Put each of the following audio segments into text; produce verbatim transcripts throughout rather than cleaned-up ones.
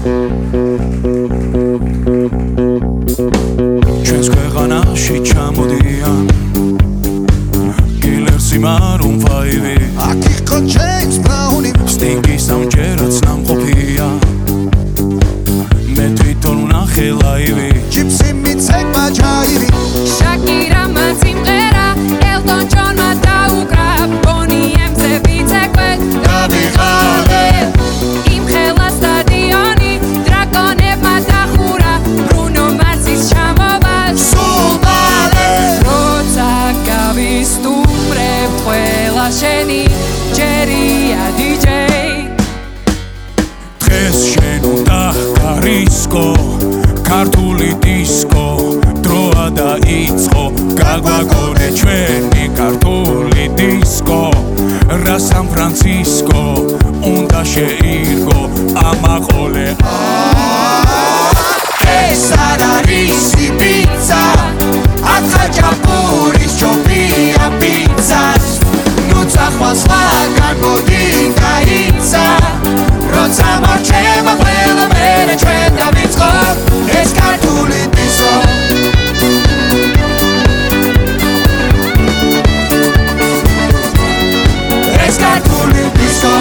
ჩვენს ქვეყანაში ჩამოდიან კილერსი მარუნ ფაივი აქ იყო ჯეიმს ბრაუნი სტინგი სამჯერაც ნამყოფია მე თვითონ ვნახე ლაივი ჯიპსი მიცემა ჯაივი შაკირამა სიმღერა ელტონ ჯონმა დაუკრა ბონი ემზე ვიცეკვე დავიღალე იმ ხელა სტადიონი დრაკონებმა დახურა ბრუნო მარსის ჩამოვა სულ მალე როცა გავისტუმრებ ყველა შენი ჯერია დიჯეი დღეს შენ უნდა გარისკო ქართული დისკო დროა დაიწყო გაგვაგონე ჩვენი ქართული დისკო რა სან ფრანცისკო უნდა შეირგო ამაყოლე ეს არ არის პიცა აქ ხაჭაპურის ჯობია პიცას ნუ წახვალ სხვაგან მოდი გაიცა როცა მარჩება ყველა მერე ჩვენ დავიწყო ეს ქართული დისკო ეს ქართული დისკო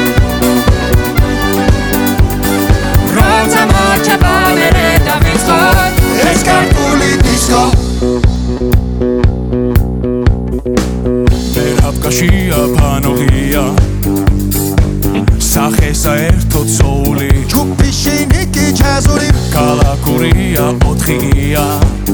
როცა მარჩება მერე დავიწყო ეს ქართული დისკო მერაბკაშია ფანოღია სახე საერთოდ სოული ჯგუფი შინიკი ჯაზური ქალაქურია ოთხია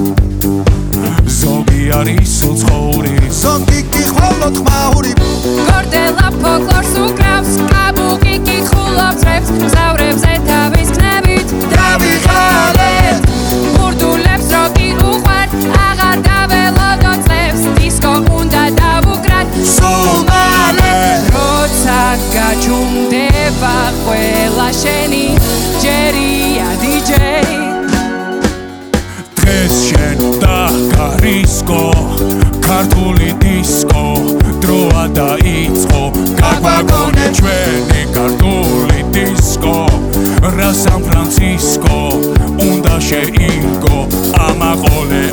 ზოგი არის უცხოური ზოგი კი ხოლოდ ხმაური გორდელა ფოლკლორს უკრავს კაბუკი კი ხულობს რეპს მგზავრებზე თავის ქნებით დავიღალე ბურდულებს როკი უყვართ აღარ დაველოდო წლებს დისკო უნდა დავუკრათ სულ მალე როცა გაჩუმდება ყველა შენი ჯერია დიჯეი დღეს შენ უნდა გარისკო ქართული დისკო დროა დაიწყო გაგვაგონე ჩვენი ქართული დისკო რა სან ფრანცისკო უნდა შეირგო ამაყოლე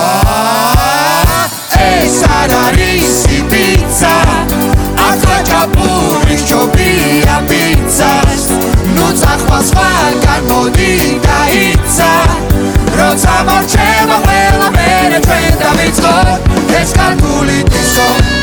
ეს არ არის პიცა აქ ხაჭაპურის ჯობია პიცას ნუ წახვალ სხვაგან მოდი გაიცა როცა მარჩება ყველა მერე ჩვენ დავიწყო ეს ქართული დისკო